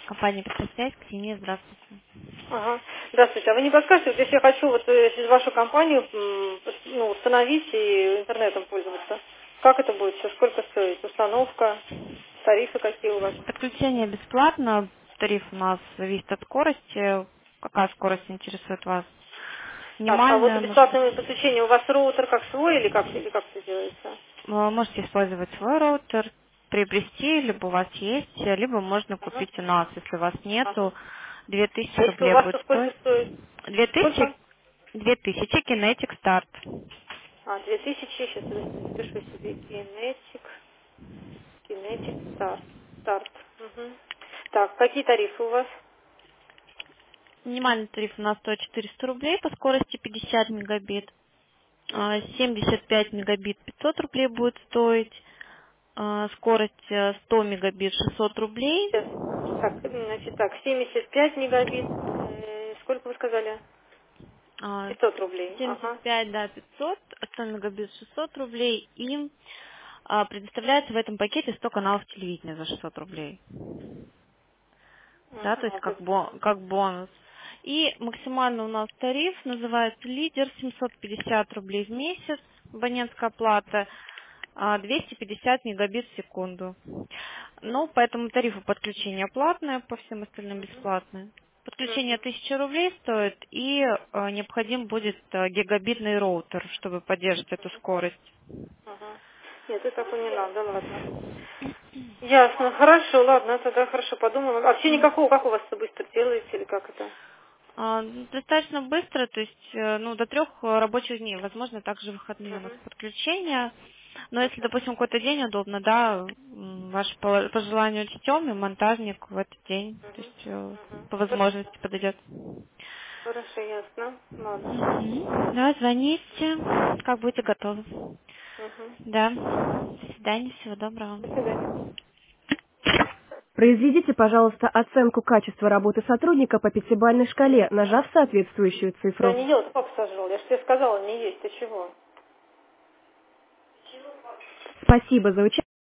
Компания «Петросвязь», Ксения, здравствуйте. Ага. Здравствуйте. А вы не подскажете, вот если я хочу вот через вашу компанию установить и интернетом пользоваться, как это будет все, сколько стоит? Установка, тарифы какие у вас? Подключение бесплатно, тариф у нас зависит от скорости. Какая скорость интересует вас? Так, а вот Минимальная, может быть. бесплатное подключение у вас роутер как свой или как это делается? Вы можете использовать свой роутер, приобрести, либо у вас есть, либо можно Ага. купить у нас, если у вас Ага. нету. 2000 А если у рублей вас, будет то сколько стоить. стоит? 2000, Сколько? 2000 Kinetic Start. 2000, сейчас запишу себе Kinetic Start. Мгм. Так, какие тарифы у вас? Минимальный тариф у нас стоит 400 рублей по скорости 50 мегабит. 75 мегабит 500 рублей будет стоить. Скорость 100 мегабит 600 рублей. Сейчас. Так, 75 мегабит. Сколько вы сказали? А, 500 рублей. Ага. 75, да, 500, 100 мегабит 600 рублей. И предоставляется в этом пакете 100 каналов телевидения за 600 рублей. Да, то есть Ага, как бонус. И максимально у нас тариф называется «Лидер», 750 рублей в месяц, абонентская плата, 250 мегабит в секунду. Ну, по этому тарифу подключение платное, по всем остальным бесплатное. Подключение Мгм. 1000 рублей стоит, и необходим будет гигабитный роутер, чтобы поддерживать эту скорость. Ага. Нет, это поняла, да ладно. Ясно, хорошо, ладно, тогда хорошо подумала. А вообще никакого, как у вас это быстро делаете, или как это? Достаточно быстро, то есть ну, до 3 рабочих дней. Возможно, также выходные у нас Мгм. подключения. Но если, допустим, какой-то день удобно, да, ваше по желанию учтем, и монтажник в этот день, то есть по возможности подойдет. Хорошо, ясно. Ладно. Мгм. Да, звоните, как будете готовы. Мгм. Да. До свидания, всего доброго. До свидания. Произведите, пожалуйста, оценку качества работы сотрудника по пятибалльной шкале, нажав соответствующую Я цифру. не ел, папа сожрал. Я же тебе сказала не есть, ты чего? Спасибо за участие.